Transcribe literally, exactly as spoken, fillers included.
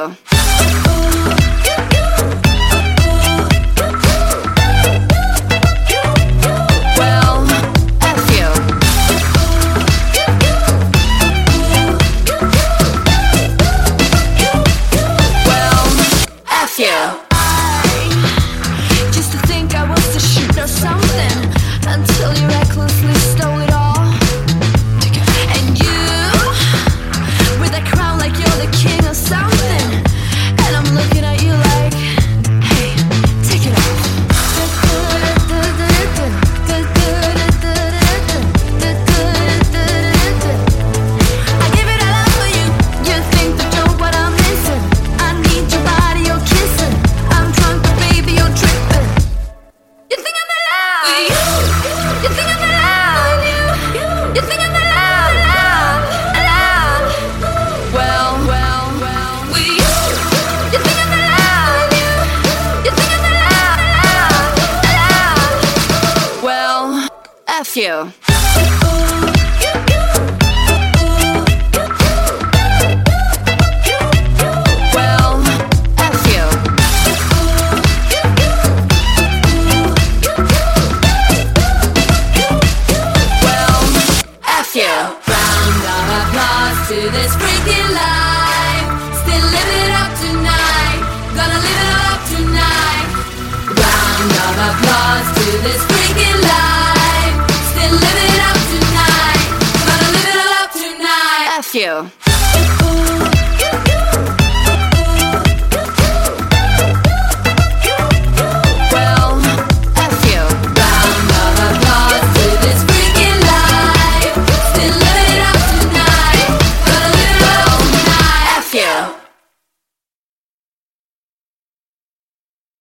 you. Well, F you. Well, F you. Just to think I was to shoot or something, until you recklessly stole it all. And you, with that crown like you're the king or something, and I'm looking at you like, hey, take it off. I give it all up for you. You think that you're what I'm missing. I need your body, you're kissing. I'm drunk, but baby, you're tripping. You think I'm in love with you? You think I'm in love with you? You think I'm in love, love, love? Well, well, well. With you? You think I'm in love with you? You think I'm in love, love, love? Well, F you. Well, F you. Well, F you. Round of applause to this freaking life. Still living it up tonight. Gonna live it all up tonight. Round of applause to this freaking life. Still living it up tonight. Gonna live it all up tonight. F you.